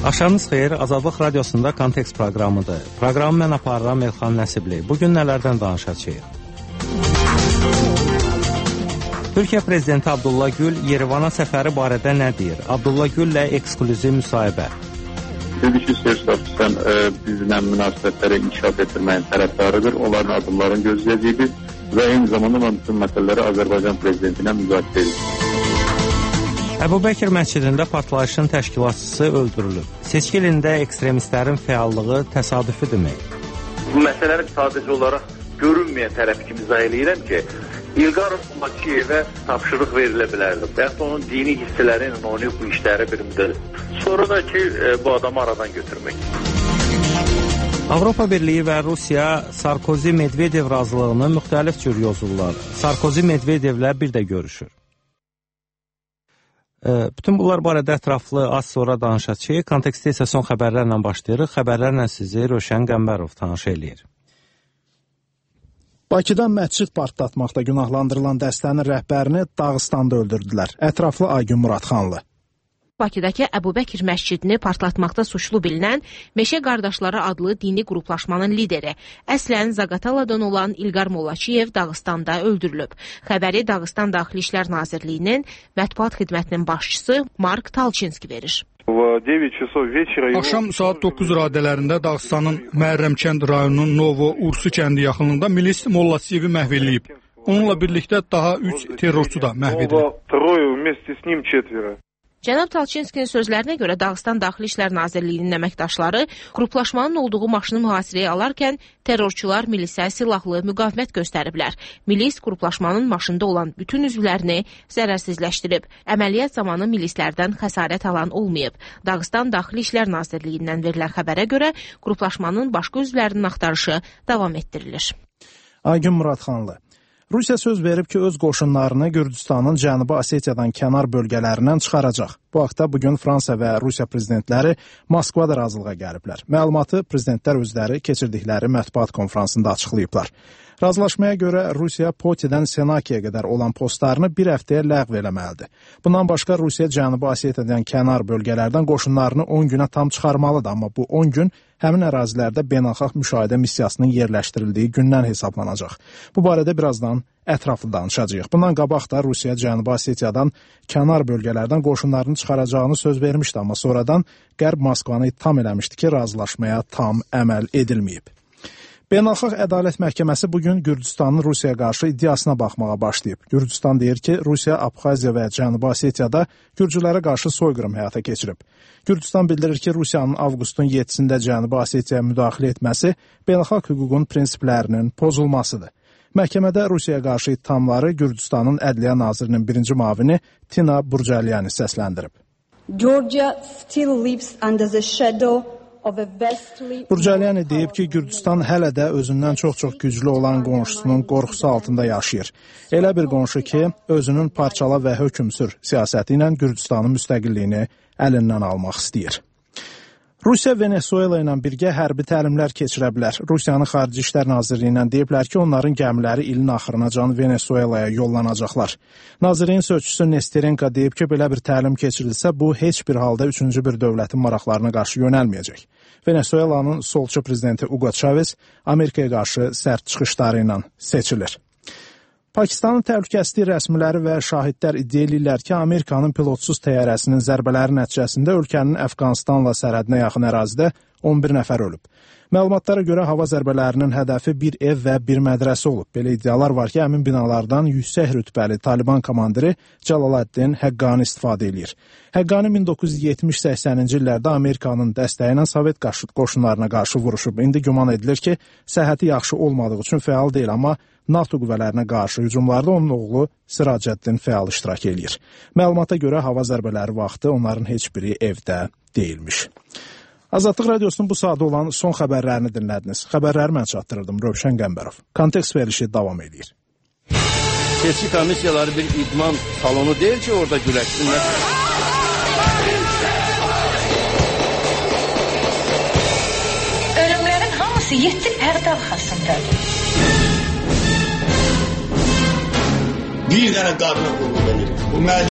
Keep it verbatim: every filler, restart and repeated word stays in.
Axşamınız xeyir, Azadlıq Radiosunda Kontekst proqramıdır. Proqramı mən aparıram Elxan Nəsibli. Bugün nələrdən danışacağıq? Türkiyə Prezidenti Abdullah Gül Yerevana səfəri barədə nə deyir? Abdullah Güllə eksklüziv müsahibə. Dedi ki, Serj Sarkisyan bizlə münasibətləri inkişaf etdirməyin tərəfdarıdır. Onların adımlarını gözləyəcəkdir və eyni zamanda mən bütün məsələləri Azərbaycan Prezidenti ilə müzakirə edir. Əbu Bəkir məscidində partlayışın təşkilatçısı öldürülüb. Seçki ilində ekstremistlərin fəallığı təsadüfüdürmü? Bu məsələləri sadəcə olaraq görünməyən tərəf kimi izah eləyirəm ki, İlqar Bakıyevə tapşırıq verilə bilərdi. Və yaxud onun dini hissələri ilə oynayıb bu işləri bir müddət. Sonra da ki, bu adamı aradan götürmək. Avropa Birliyi və Rusiya Sarkozy-Medvedev razılığını müxtəlif cür yozurlar. Sarkozy Medvedevlə bir də görüşür. Bütün bunlar barədə ətraflı az sonra danışacağıq. Kontekstdə isə son xəbərlərlə başlayırıq. Xəbərlərlə sizi Rövşən Qəmbərov tanış eləyir. Bakıda məscid partlatmaqda günahlandırılan dəstənin rəhbərini Dağıstanda öldürdülər. Ətraflı Aygün Muradxanlı. Bakıdakı Əbu Bəkir məscidini partlatmaqda suçlu bilinən Meşə Qardaşları adlı dini qruplaşmanın lideri, əslən Zaqataladan olan İlqar Mollaçiyev Dağıstanda öldürülüb. Xəbəri Dağıstan Daxili İşlər Nazirliyinin mətbuat xidmətinin başçısı Mark Talçinski verir. Axşam saat doqquz radələrində Dağıstanın Məhərrəmkənd rayonunun Novo Ursu kəndi yaxınlığında milis Mollaçiyevi məhv edilib. Onunla birlikdə daha üç terrorçu da məhv edilib. Cənab Talçinskinin sözlərinə görə Dağıstan Daxili İşlər Nazirliyinin əməkdaşları qruplaşmanın olduğu maşını mühasirəyə alarkən terrorçular milisə silahlı müqavimət göstəriblər. Milis qruplaşmanın maşında olan bütün üzvlərini zərərsizləşdirib. Əməliyyat zamanı milislərdən xəsarət alan olmayıb. Dağıstan Daxili İşlər Nazirliyindən verilən xəbərə görə qruplaşmanın başqa üzvlərinin axtarışı davam etdirilir. Aygün Muradxanlı. Rusiya söz verib ki, öz qoşunlarını Gürcüstanın Cənubi Osetiyadan kənar bölgələrindən çıxaracaq. Bu haqda bugün Fransa və Rusiya prezidentləri Moskvada razılığa gəliblər. Məlumatı prezidentlər özləri keçirdikləri mətbuat konfransında açıqlayıblar. Razılaşmaya görə Rusiya Potidən Senakiyə qədər olan postlarını bir həftəyə ləğv eləməlidir. Bundan başqa Rusiya Cənubi Osetiyadan kənar bölgələrdən qoşunlarını on günə tam çıxarmalıdır, amma bu on gün həmin ərazilərdə beynəlxalq müşahidə missiyasının yerləşdirildiyi gündən hesablanacaq. Bu barədə birazdan ətraflı danışacağıq. Bundan qabaq da Rusiya Cənubi Osetiyadan kənar bölgələrdən qoşunlarını çıxaracağını söz vermişdi, amma sonradan Qərb Moskvanı ittiham eləmişdi ki, razılaşmaya tam əməl edilməyib. Beynəlxalq Ədalət Məhkəməsi bugün Gürcüstanın Rusiyaya qarşı iddiasına baxmağa başlayıb. Gürcüstan deyir ki, Rusiya Abxaziya və Cənubi Osetiyada gürcülərə qarşı soyqırım həyata keçirib. Gürcüstan bildirir ki, Rusiyanın avqustun yeddisində Cənubi Osetiyaya müdaxilə etməsi beynəlxalq hüququn prinsiplərinin pozulmasıdır. Məhkəmədə Rusiyaya qarşı ittihamları Gürcüstanın Ədliyyə Nazirinin birinci müavini Tina Burcalyani səsləndirib. Georgia still lives under the shadow Burcalyani deyib ki, Gürcüstan hələ də özündən çox-çox güclü olan qonşusunun qorxusu altında yaşayır. Elə bir qonşu ki, özünün parçala və hökmsür siyasəti ilə Gürcüstanın müstəqilliyini əlindən almaq istəyir. Rusiya Venezuela ilə birgə hərbi təlimlər keçirə bilər. Rusiyanın Xarici İşlər Nazirliyindən deyiblər ki, onların gəmiləri ilin axırınacan Venezuelaya yollanacaqlar. Nazirin sözçüsü Nesterenko deyib ki, belə bir təlim keçirilsə, bu heç bir halda üçüncü bir dövlətin maraqlarına qarşı yönəlməyəcək. Venezuelanın solçu prezidenti Hugo Chavez Amerikaya qarşı sərt çıxışları ilə seçilir. Pakistanın təhlükəsizlik rəsmiləri və şahidlər iddia edirlər ki, Amerikanın pilotsuz təyyarəsinin zərbələri nəticəsində ölkənin Əfqanistanla sərhədinə yaxın ərazidə on bir nəfər ölüb. Məlumatlara görə hava zərbələrinin hədəfi bir ev və bir mədrəsə olub. Belə iddialar var ki, həmin binalardan yüksək rütbəli Taliban komandiri Cəlaladdin Həqqani istifadə edir. Həqqani min doqquz yüz yetmiş səksəninci illərdə Amerikanın dəstəyi ilə Sovet qoşunlarına qarşı vuruşub. İndi güman edilir ki, səhhəti yaxşı olmadığı üçün fəal deyil, amma NATO qüvvələrinə qarşı hücumlarda onun oğlu Siracəddin fəal iştirak edir. Məlumata görə hava zərbələri vaxtı onların heç biri evdə deyilmiş. Azadlıq Radiosunun bu saatda olan son xəbərlərini dinlədiniz. Xəbərləri mən çatdırırdım, Rövşən Qəmbərov. Kontekst verilişi davam edir. Seçki komissiyaları bir idman salonu deyil ki, orada güləşsinlər. Ölümlərin hamısı yeddi pərdə arxasındadır. Bir dənə qarına qulluq edir. Bu